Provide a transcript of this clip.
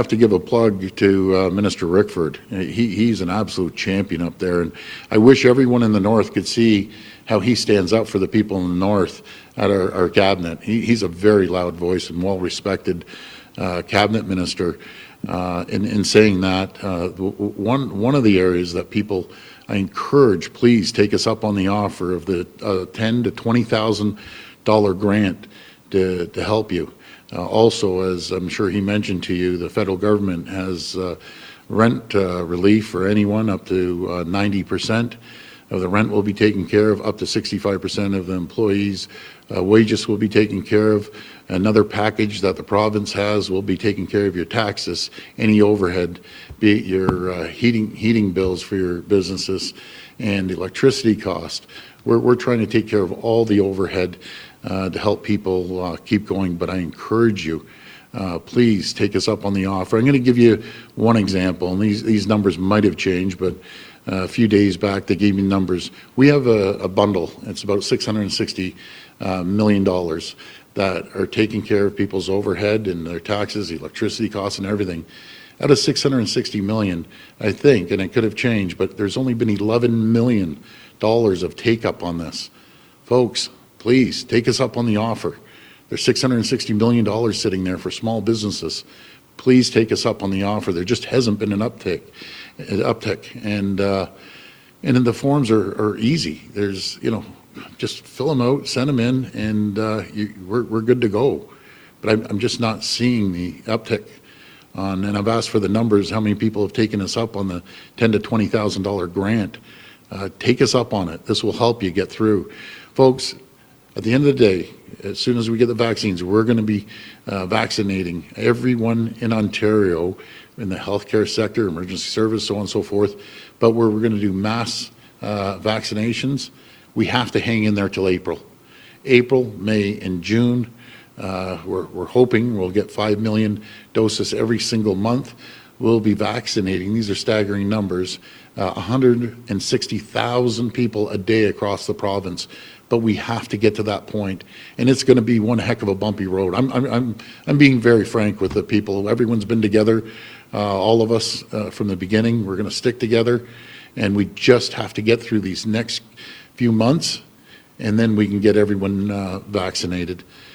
have to give a plug to Minister Rickford. He's an absolute champion up there, and I wish everyone in the North could see how he stands up for the people in the North at our cabinet. He's a very loud voice and well-respected cabinet minister. In saying that, one of the areas that people, I encourage, please take us up on the offer of the $10,000 to $20,000 grant to help you. Also, as I'm sure he mentioned to you, the federal government has rent relief for anyone up to 90% of the rent will be taken care of, up to 65% of the employees' wages will be taken care of. Another package that the province has will be taking care of your taxes, any overhead, be it your heating bills for your businesses and electricity cost. We're trying to take care of all the overhead to help people keep going, but I encourage you, please take us up on the offer. I'm going to give you one example, and these numbers might have changed, but a few days back they gave me numbers. We have a bundle, it's about $660 million that are taking care of people's overhead and their taxes, electricity costs and everything. Out of $660 million, I think, and it could have changed, but there's only been $11 million of take-up on this. Folks, please take us up on the offer. There's $660 million sitting there for small businesses. Please take us up on the offer. There just hasn't been an uptick, and then the forms are easy. There's, just fill them out, send them in, and we're good to go. But I'm just not seeing the uptick on, and I've asked for the numbers, how many people have taken us up on the $10,000 to $20,000 grant. Take us up on it. This will help you get through. Folks, at the end of the day, as soon as we get the vaccines, we're going to be vaccinating everyone in Ontario in the healthcare sector, emergency service, so on and so forth. But we're going to do mass vaccinations. We have to hang in there till April. April, May, and June. We're hoping we'll get 5 million doses every single month. We'll be vaccinating, these are staggering numbers, 160,000 people a day across the province. But we have to get to that point, and it's going to be one heck of a bumpy road. I'm being very frank with the people. Everyone's been together, all of us from the beginning. We're going to stick together, and we just have to get through these next few months, and then we can get everyone vaccinated.